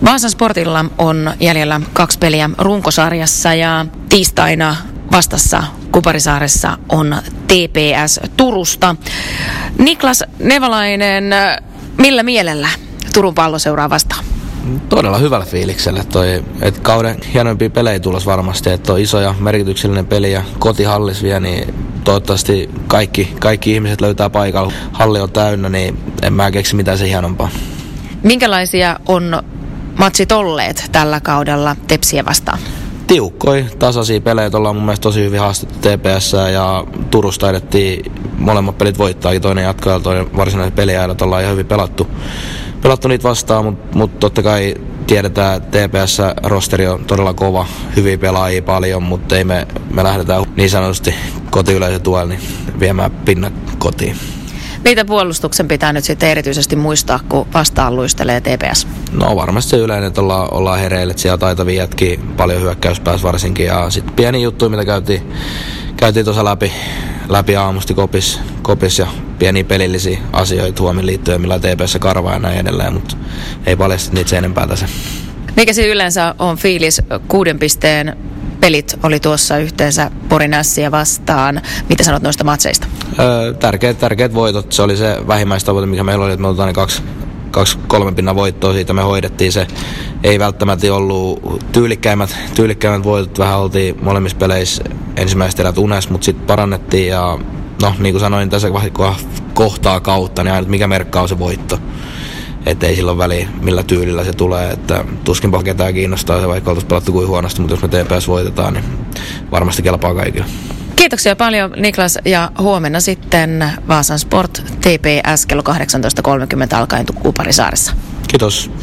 Vaasan Sportilla on jäljellä 2 peliä runkosarjassa ja tiistaina vastassa Kuparisaaressa on TPS Turusta. Niklas Nevalainen, millä mielellä Turun Palloseuraa vastaan? Todella hyvällä fiiliksellä että kauden hienoimpia pelejä tulos varmasti, että on iso ja merkityksellinen peli ja kotihallis vielä, niin toivottavasti kaikki ihmiset löytää paikalla. Halli on täynnä, niin en mä keksi mitään se hienompaa. Minkälaisia on matsit olleet tällä kaudella Tepsiä vastaan? Tiukkoja, tasaisia pelejä, ollaan mun mielestä tosi hyvin haastettu TPS ja Turusta edettiin molemmat pelit voittaakin, toinen jatkaa ja toinen varsinainen peliajat, ollaan ihan hyvin pelattu niitä vastaan, mutta totta kai tiedetään, että TPS-rosteri on todella kova, hyviä pelaajia paljon, mutta ei me lähdetään niin sanotusti kotiyleisön tuella niin viemään pinnat kotiin. Mitä puolustuksen pitää nyt sitten erityisesti muistaa, kun vastaan luistelee TPS? No varmasti se yleinen, että ollaan hereillä, että siellä taitavia jätkiä, paljon hyökkäyspäässä varsinkin ja sitten pieni juttu, mitä käytiin tuossa läpi aamusti kopis ja pieniä pelillisiä asioita huomioon liittyen, millä TPS karvaa ja näin edelleen, mutta ei paljasta niitä sen enempää tässä. Mikä se yleensä on fiilis? 6 pisteen pelit oli tuossa yhteensä Porin Ässiä vastaan. Mitä sanot noista matseista? Tärkeät voitot. Se oli se vähimmäistavoite, mikä meillä oli, että me otetaan 2-3 pinnan voittoa. Siitä me hoidettiin se. Ei välttämättä ollut tyylikkäimmät voitot. Vähän oltiin molemmissa peleissä ensimmäiset erät unessa, mutta sitten parannettiin. Ja no, niin kuin sanoin, tässä kohtaa kautta, niin aina mikä merkkaa on se voitto. Että ei silloin väliä, millä tyylillä se tulee, että tuskinpa ketään kiinnostaa se, vaikka oltaisiin pelattu kuin huonosti, mutta jos me TPS voitetaan, niin varmasti kelpaa kaikille. Kiitoksia paljon Niklas ja huomenna sitten Vaasan Sport TPS kello 18.30 alkaen Kuparisaaressa. Kiitos.